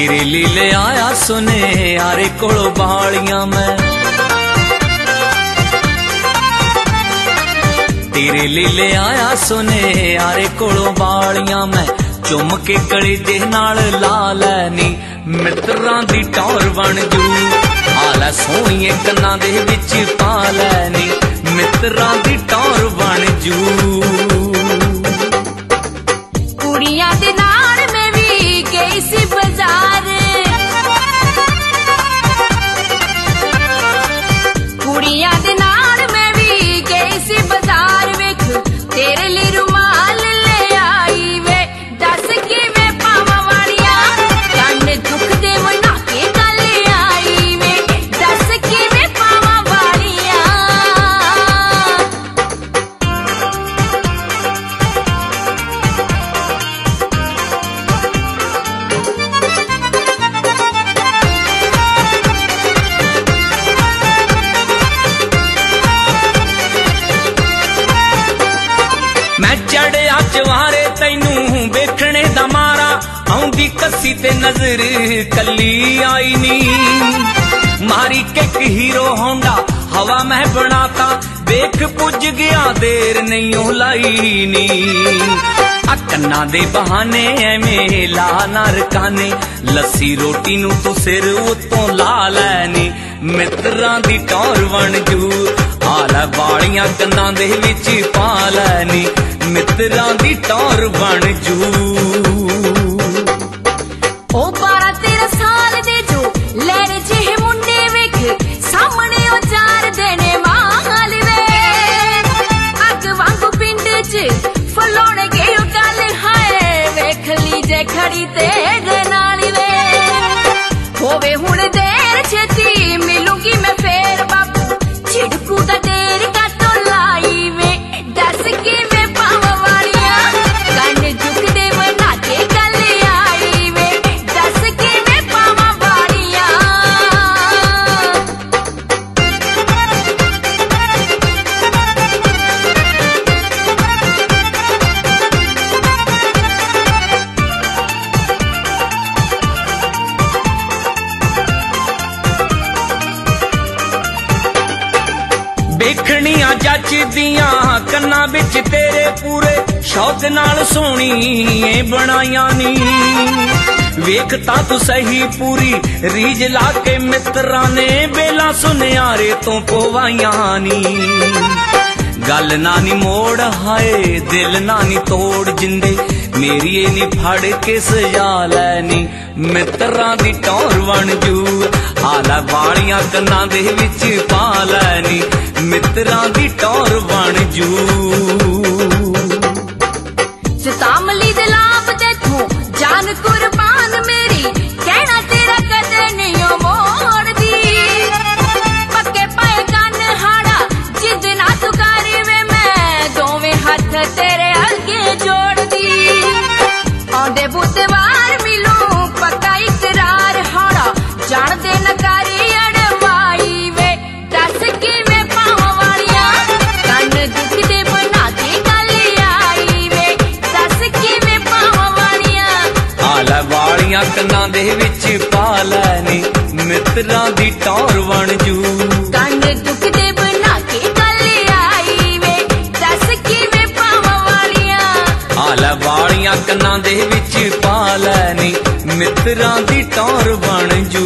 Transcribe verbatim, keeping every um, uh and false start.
तेरे लीले आया सुने यारे कोलो बालियां मैं, तेरे लीले आया सुने यारे कोलो बालियां मैं, चुम के कलेजे नाल ला लैनी मित्रां दी टौर बन जू, आला सोहणिए कन्नां दे विच पा लैनी मित्रां दी टौर बन जू। कुड़ियां दे नाल मैं भी गई सी बाजार, कुड़ियां दे नाल मैं भी गई सी बाजार, वेख तेरे लिए रुमाल ले आई वे, दस किवें पावां वालिया कंन दुख दे मना के गल आई वे, दस किवें पावां वालिया। मैं चढ़िया चवारे तैनू वेखने दा मारा, आउंदी कसी ते नजर कली आई नी, मारी किक हीरो होंडा हवा मैं बनाता, देख पुज गया देर नहीं ओ लाई नी, कन्ना दे बहाने एवें ला ना रकाने, लस्सी रोटी नू तू सिर उत्तों ला लैनी मित्रां दी टौर बन जू, आला वालियां कन्नां दे विच पा लैनी मित्रां दी टौर बन जू। ओ बारह तेरह साल दे जो लैरे जे मुंडे वेख सामने ओ चार देने माल वे, अग वांगू पिंड च फलोने गए गल हाय, वेख लीजे खड़ी तेरे नाल वे, होवे हुण देर छेती मिलूंगी मैं फेर बापू, छिड़कू दा देर काटो लाई वे, दस किवें पावां वालिया कंन दुख दे मना के गल आई वे, दस किवें पावां वालिया। देखनिया जचदियां कन्ना बिच तेरे पूरे शौक नाल सोहणी बनाइया नी, वेखता तू सही पूरी रीज ला के मित्रां ने बेला सुनियारे तो पवाइया नी, गल नानी मोड़ हाय दिल नानी तोड़ जिंदे, मेरी ए नी फड़ के सजा लैनी मित्रां दी टौर बन जू, आला वालियां कन्नां दे विच पा लैनी मित्रां दी टौर बन जू। सितामली दे लाभ देखो जान कुर्बान मेरी, कहना तेरा कदे नहीं ओ मोड़दी, पक्के पाए कन हाड़ा जिद ना तू करी वे, मैं दोवें हथ तेरे अगे जोड़दी, आंदे बुधवार मिलू पक्का इकरार हाड़ा, जान दे न करी अड़वाई वे, दस किवें पावां वालिया कंन दुख दे बना के गल आई वे, दस किवें पावां वालिया। आला वालियां कन्नां दे विच पा लैनी मित्रां दी टौर बन जू, कंन दुख दे बना के गल आई वे, दस किवें पावां वालिया। आला वालियां कन्नां दे विच पा लैनी मित्रां दी टौर बन जू।